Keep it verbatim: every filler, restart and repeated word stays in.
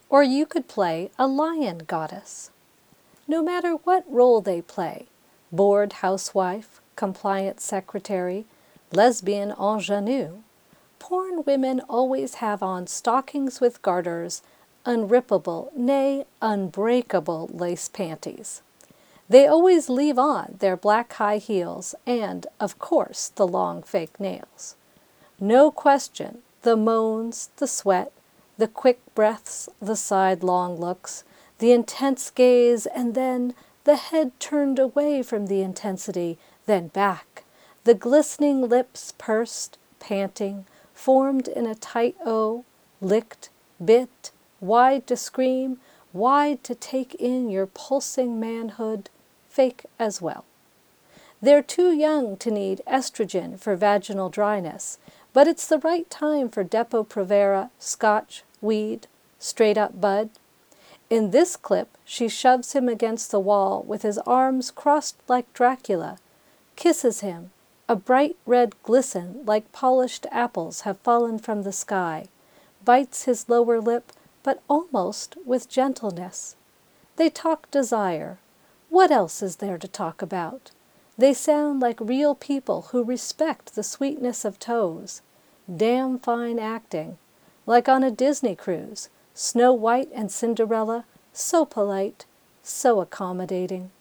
Or you could play a lion goddess. No matter what role they play, bored housewife, compliant secretary, lesbian ingenue, porn women always have on stockings with garters, unrippable, nay, unbreakable lace panties. They always leave on their black high heels and, of course, the long fake nails. No question, the moans, the sweat, the quick breaths, the sidelong looks, the intense gaze, and then the head turned away from the intensity, then back, the glistening lips pursed, panting, formed in a tight O, licked, bit, wide to scream, wide to take in your pulsing manhood, fake as well. They're too young to need estrogen for vaginal dryness, but it's the right time for Depo-Provera, scotch, weed, straight-up bud. In this clip, she shoves him against the wall with his arms crossed like Dracula, kisses him. A bright red glisten like polished apples have fallen from the sky, bites his lower lip, but almost with gentleness. They talk desire. What else is there to talk about? They sound like real people who respect the sweetness of toes. Damn fine acting. Like on a Disney cruise, Snow White and Cinderella, so polite, so accommodating.